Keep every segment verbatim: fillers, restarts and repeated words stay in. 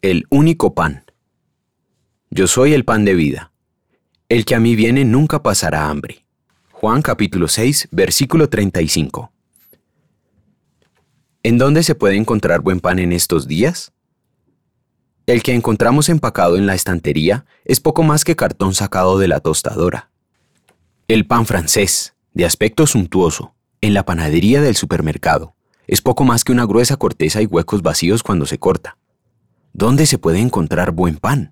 El único pan. Yo soy el pan de vida. El que a mí viene nunca pasará hambre. Juan capítulo seis, versículo treinta y cinco. ¿En dónde se puede encontrar buen pan en estos días? El que encontramos empacado en la estantería es poco más que cartón sacado de la tostadora. El pan francés, de aspecto suntuoso, en la panadería del supermercado, es poco más que una gruesa corteza y huecos vacíos cuando se corta. ¿Dónde se puede encontrar buen pan?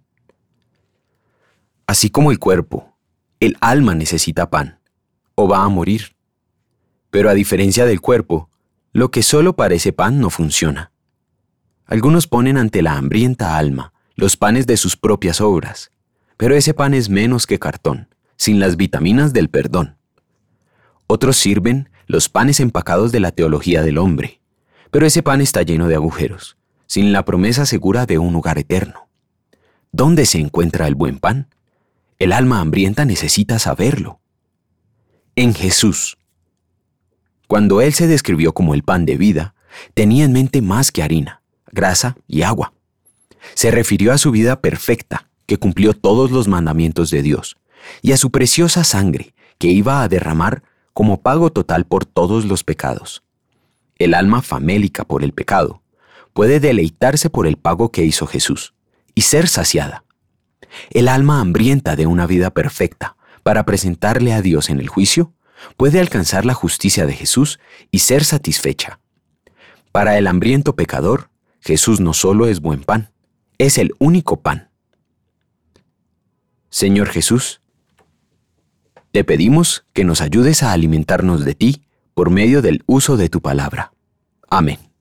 Así como el cuerpo, el alma necesita pan, o va a morir. Pero a diferencia del cuerpo, lo que solo parece pan no funciona. Algunos ponen ante la hambrienta alma los panes de sus propias obras, pero ese pan es menos que cartón, sin las vitaminas del perdón. Otros sirven los panes empacados de la teología del hombre, pero ese pan está lleno de agujeros, sin la promesa segura de un hogar eterno. ¿Dónde se encuentra el buen pan? El alma hambrienta necesita saberlo. En Jesús. Cuando Él se describió como el pan de vida, tenía en mente más que harina, grasa y agua. Se refirió a su vida perfecta, que cumplió todos los mandamientos de Dios, y a su preciosa sangre, que iba a derramar como pago total por todos los pecados. El alma famélica por el pecado puede deleitarse por el pago que hizo Jesús y ser saciada. El alma hambrienta de una vida perfecta para presentarle a Dios en el juicio puede alcanzar la justicia de Jesús y ser satisfecha. Para el hambriento pecador, Jesús no solo es buen pan, es el único pan. Señor Jesús, te pedimos que nos ayudes a alimentarnos de ti por medio del uso de tu palabra. Amén.